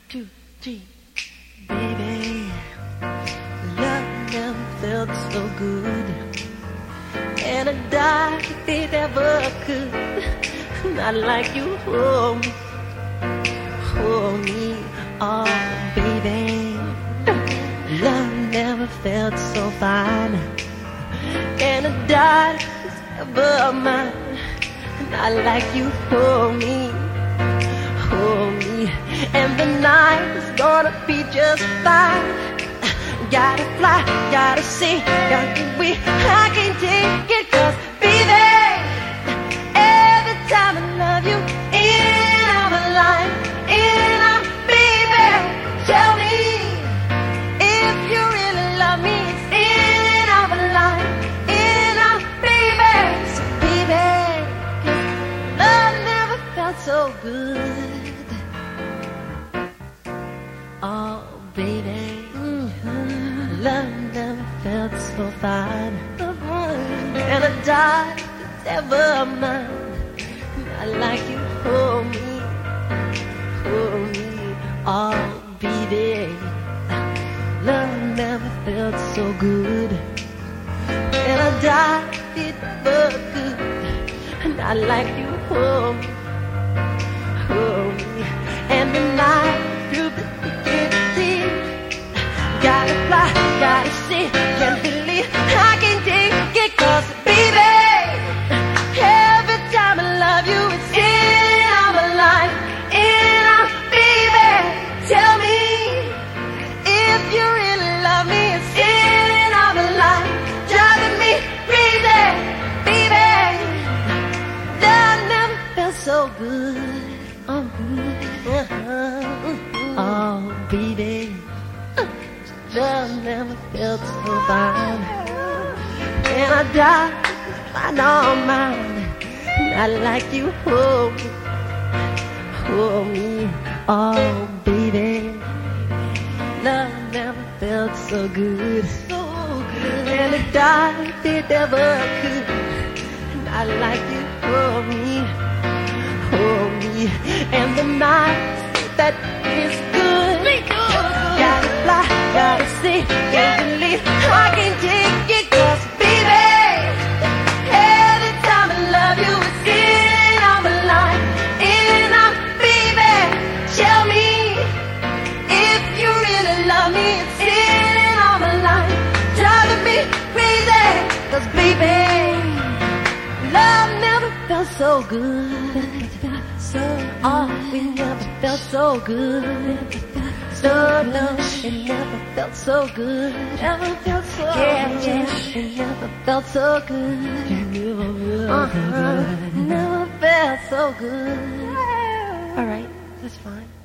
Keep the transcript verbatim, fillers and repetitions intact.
two, three. Baby, love never felt so good, and I died if it ever could. Not like you hold me, hold me, oh baby. Love never felt so fine, and I died if it's ever mine. Not like you hold me, hold me, and the night is gonna be just fine. Gotta fly, gotta see, gotta be, I can't take it, cause baby, every time I love you, in and out of line, in and out, baby, tell me, if you really love me, it's in and out of line, in and out, baby, so baby, cause love never felt so good. Oh, baby, mm-hmm. Love never felt so fine, and I died if ever mine. I like you, hold me, hold me, oh, baby. Love never felt so good, and I died if it ever could. And I like you, hold me, hold me, and the night through the gotta fly, gotta see, can't believe I can't take it, cause baby, every time I love you, it's in and out of life, in and out, baby, tell me, if you really love me, it's in and out of life, driving me crazy, baby, that never felt so good, oh, uh-huh. Oh, baby, love never felt so fine, and I died to find all mine. Not like you hold me, hold me, oh baby. Love never felt so good, so good, and I died if it ever could. Not like you hold me, hold me, and the night that is good. Gotta fly, gotta see, can't believe I can't take it, cause baby, every time I love you, it's in and out of line, in and out, baby, tell me, if you really love me, it's in and out of line, driving me crazy, cause baby, love never felt so good, so, oh, we never felt so good. So no, it never felt so good. Never felt so yeah, good. Yeah, it never felt so good. It never felt uh-huh. so good. Never felt so good. All right, that's fine.